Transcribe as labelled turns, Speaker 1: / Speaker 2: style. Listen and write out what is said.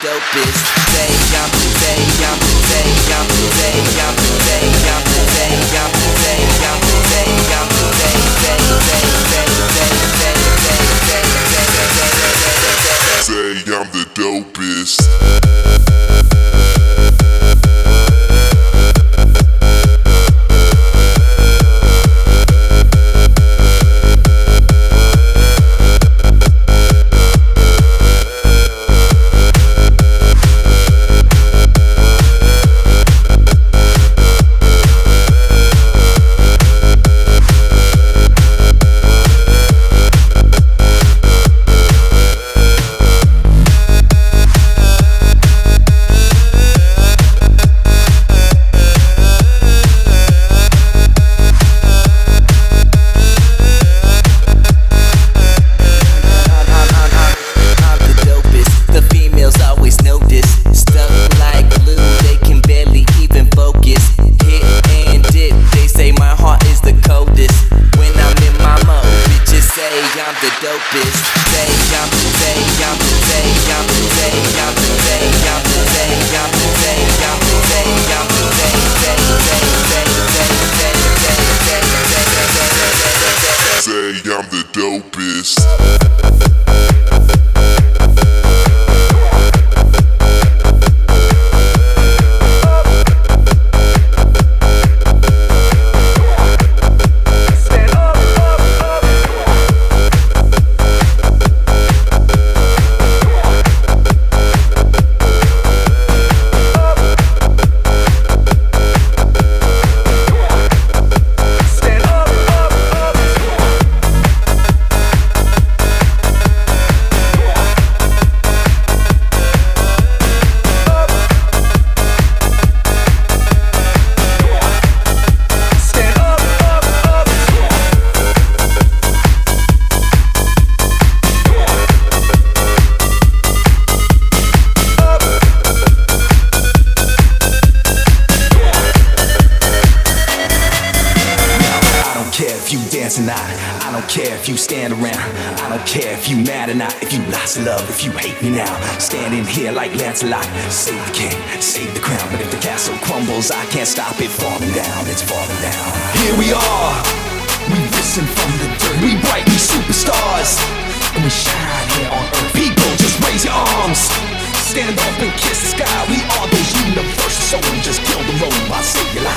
Speaker 1: dopest. Say I'm say I'm say I'm say I'm say I'm say I'm say I'm say I'm
Speaker 2: say I'm the dopest. I'm the dopest. Say I'm say I'm say I'm say I'm say I'm say I'm say I'm say I'm say I'm the dopest.
Speaker 3: If you dance or not, I don't care if you stand around. I don't care if you mad or not. If you lost love, if you hate me now, standing here like Lancelot, save the king, save the crown. But if the castle crumbles, I can't stop it falling down. It's falling down. Here we are, we risen from the dirt. We bright, we superstars, and we shine here on earth. People, just raise your arms, stand up and kiss the sky. We are those universal soldiers. Kill the robot, save your life.